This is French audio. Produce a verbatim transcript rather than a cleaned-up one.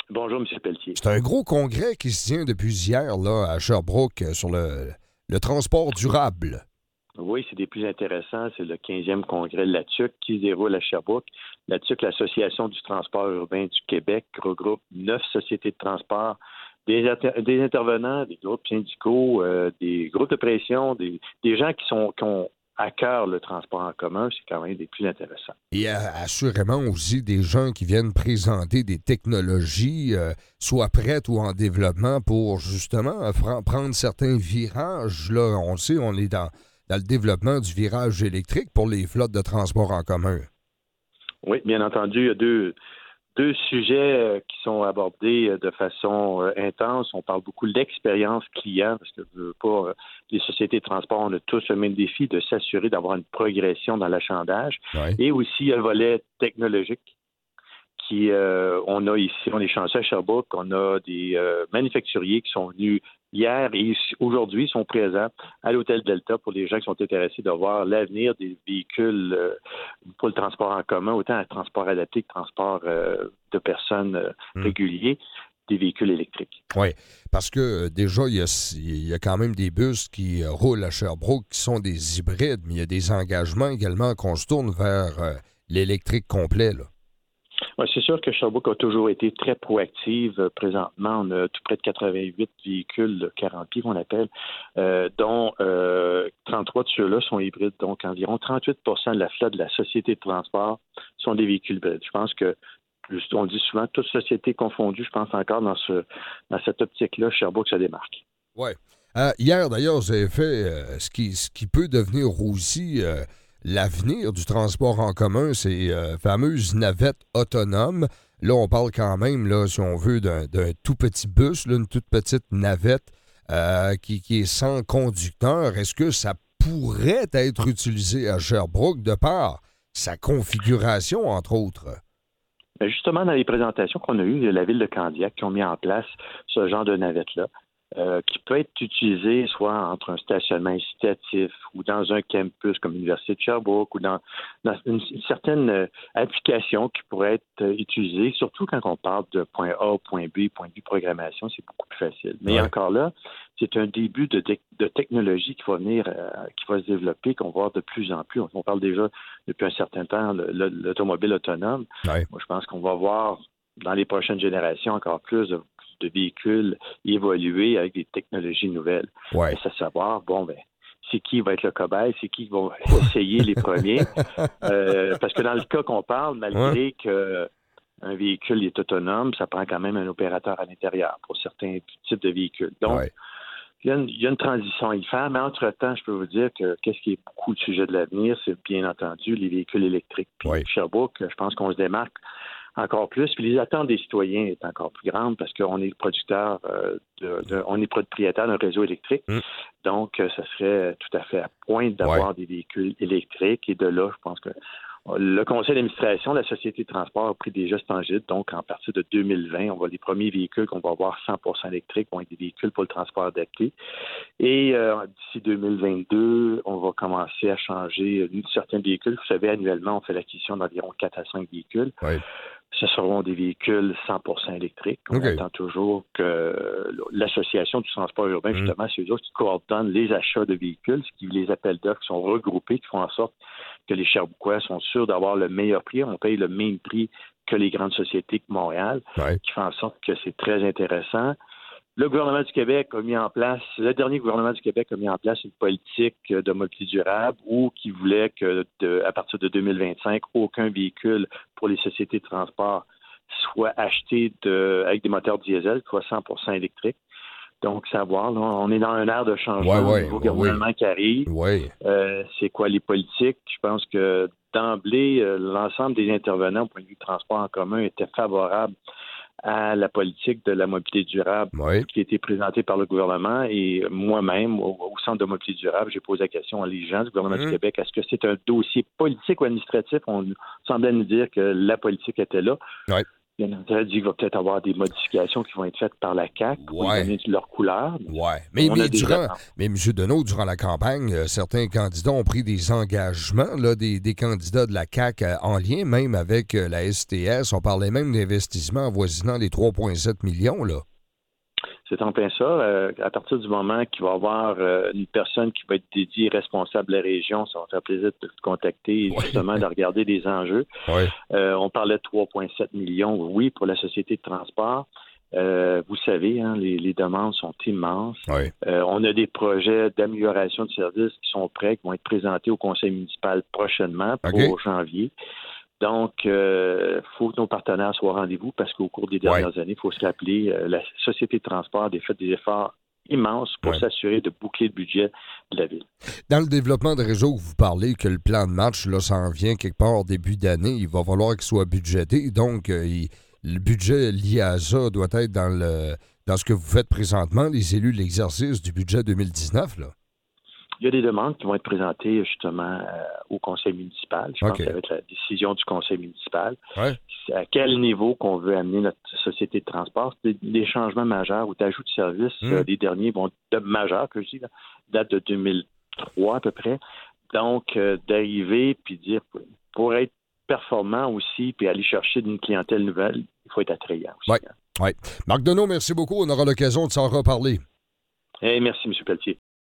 Bonjour, M. Pelletier. C'est un gros congrès qui se tient depuis hier là, à Sherbrooke euh, sur le, le transport durable. Oui, c'est des plus intéressants. C'est le quinzième congrès de la T U C qui se déroule à Sherbrooke. La T U C, l'Association du transport urbain du Québec, regroupe neuf sociétés de transport, des, inter- des intervenants, des groupes syndicaux, euh, des groupes de pression, des, des gens qui, sont, qui ont à cœur le transport en commun. C'est quand même des plus intéressants. Et euh, assurément aussi des gens qui viennent présenter des technologies, euh, soit prêtes ou en développement, pour justement euh, fra- prendre certains virages. Là, on le sait, on est dans, dans le développement du virage électrique pour les flottes de transport en commun. Oui, bien entendu, il y a deux, deux sujets euh, qui sont abordés euh, de façon euh, intense. On parle beaucoup de l'expérience client, parce que je veux pas, euh, les sociétés de transport, on a tous le même défi de s'assurer d'avoir une progression dans l'achalandage. Ouais. Et aussi, il y a le volet technologique qui, euh, on a ici, on est chanceux à Sherbrooke, on a des euh, manufacturiers qui sont venus hier et aujourd'hui sont présents à l'Hôtel Delta pour les gens qui sont intéressés de voir l'avenir des véhicules euh, pour le transport en commun, autant le transport adapté que le transport euh, de personnes euh, Hmm. réguliers, des véhicules électriques. Oui, parce que euh, déjà, il y, a, il y a quand même des bus qui euh, roulent à Sherbrooke qui sont des hybrides, mais il y a des engagements également qu'on se tourne vers euh, l'électrique complet, là. Ouais, c'est sûr que Sherbrooke a toujours été très proactive. Euh, Présentement, on a tout près de quatre-vingt-huit véhicules de quarante pieds qu'on appelle, euh, dont euh, trente-trois de ceux-là sont hybrides. Donc, environ trente-huit pour cent de la flotte de la société de transport sont des véhicules hybrides. Je pense que, juste, on dit souvent, toute société confondue, je pense encore dans, ce, dans cette optique-là, Sherbrooke se démarque. Oui. Euh, hier, d'ailleurs, vous avez fait euh, ce, qui, ce qui peut devenir aussi euh, l'avenir du transport en commun, ces euh, fameuses navettes autonomes. Là, on parle quand même, là, si on veut, d'un, d'un tout petit bus, là, une toute petite navette euh, qui, qui est sans conducteur. Est-ce que ça pourrait être utilisé à Sherbrooke de par sa configuration, entre autres? Mais justement, dans les présentations qu'on a eues, il y a la ville de Candiac qui ont mis en place ce genre de navette-là, euh, qui peut être utilisé soit entre un stationnement incitatif ou dans un campus comme l'Université de Sherbrooke ou dans, dans une, une certaine euh, application qui pourrait être euh, utilisée, surtout quand on parle de point A au point B, point de vue programmation, c'est beaucoup plus facile. Mais Ouais. encore là, c'est un début de, de, de technologie qui va venir, euh, qui va se développer, qu'on va voir de plus en plus. On, on parle déjà depuis un certain temps le, le, l'automobile autonome. Ouais. Moi, je pense qu'on va voir dans les prochaines générations encore plus de, de véhicules évoluer avec des technologies nouvelles. Ouais. Et ça savoir, bon, ben, c'est qui va être le cobaye, c'est qui va essayer les premiers. Euh, parce que dans le cas qu'on parle, malgré Ouais. que un véhicule est autonome, ça prend quand même un opérateur à l'intérieur pour certains types de véhicules. Donc, Ouais. il y, a une, il y a une transition à y faire, mais entre-temps, je peux vous dire que qu'est-ce qui est beaucoup le sujet de l'avenir, c'est bien entendu les véhicules électriques. Puis Ouais. Sherbrooke, je pense qu'on se démarque encore plus. Puis les attentes des citoyens est encore plus grande parce qu'on est producteur, euh, de, de- on est propriétaire d'un réseau électrique. Mm. Donc, euh, ça serait tout à fait à point d'avoir Ouais. des véhicules électriques. Et de là, je pense que le conseil d'administration de la Société de transport a pris des gestes tangibles. Donc, en partir de deux mille vingt, on va les premiers véhicules qu'on va avoir cent pour cent électriques vont être des véhicules pour le transport adapté. Et euh, d'ici deux mille vingt-deux, on va commencer à changer certains véhicules. Vous savez, annuellement, on fait l'acquisition d'environ quatre à cinq véhicules. Ouais. Ce seront des véhicules cent pour cent électriques. On OK. attend toujours que l'Association du transport urbain, Mm. justement, c'est eux autres qui coordonnent les achats de véhicules, ce qui les appels d'offres qui sont regroupés, qui font en sorte que les Cherbouquois sont sûrs d'avoir le meilleur prix. On paye le même prix que les grandes sociétés comme Montréal, Ouais. qui fait en sorte que c'est très intéressant. Le gouvernement du Québec a mis en place, le dernier gouvernement du Québec a mis en place une politique de mobilité durable où qui voulait que, de, à partir de deux mille vingt-cinq, aucun véhicule pour les sociétés de transport soit acheté de, avec des moteurs diesel, soit cent pour cent électrique. Donc, savoir, là, on est dans un air de changement, Ouais, un ouais, nouveau ouais, gouvernement qui arrive. Ouais. Euh, c'est quoi les politiques? Je pense que d'emblée, euh, l'ensemble des intervenants au point de vue du transport en commun étaient favorables à la politique de la mobilité durable Ouais. qui a été présentée par le gouvernement. Et moi-même, au, au Centre de mobilité durable, j'ai posé la question à les gens du gouvernement Mm. du Québec, est-ce que c'est un dossier politique ou administratif? On semblait nous dire que la politique était là. Ouais. Bien entendu, il va peut-être avoir des modifications qui vont être faites par la C A Q pour Ouais. donner leur couleur. Ouais. Mais, On mais, a des durant, attentes. mais M. Deneau, durant la campagne, euh, certains candidats ont pris des engagements, là, des, des candidats de la C A Q euh, en lien même avec euh, la S T S. On parlait même d'investissements avoisinant les trois virgule sept millions, là. C'est en plein ça. Euh, à partir du moment qu'il va y avoir euh, une personne qui va être dédiée, responsable de la région, ça va faire plaisir de te contacter et Ouais. justement de regarder des enjeux. Oui. Euh, on parlait de trois virgule sept millions, oui, pour la société de transport. Euh, vous savez, hein, les, les demandes sont immenses. Oui. Euh, on a des projets d'amélioration de services qui sont prêts, qui vont être présentés au conseil municipal prochainement pour OK. janvier. Donc, il euh, faut que nos partenaires soient au rendez-vous parce qu'au cours des dernières Ouais. années, il faut se rappeler, euh, la société de transport a fait des efforts immenses pour Ouais. s'assurer de boucler le budget de la ville. Dans le développement de réseau que vous parlez, que le plan de match, là, s'en vient quelque part début d'année, il va falloir qu'il soit budgété. Donc, euh, il- le budget lié à ça doit être dans le dans ce que vous faites présentement, les élus de l'exercice du budget deux mille dix-neuf, là. Il y a des demandes qui vont être présentées justement euh, au conseil municipal. Je OK. pense que ça va être la décision du conseil municipal. Ouais. C'est à quel niveau qu'on veut amener notre société de transport. C'est des, des changements majeurs ou d'ajouts de services. Mm. Euh, les derniers vont de majeurs, que je dis, là, datent de deux mille trois à peu près. Donc, euh, d'arriver puis dire, pour être performant aussi puis aller chercher une clientèle nouvelle, il faut être attrayant aussi. Ouais. Ouais. Marc Deneau, merci beaucoup. On aura l'occasion de s'en reparler. Hey, merci, M. Pelletier.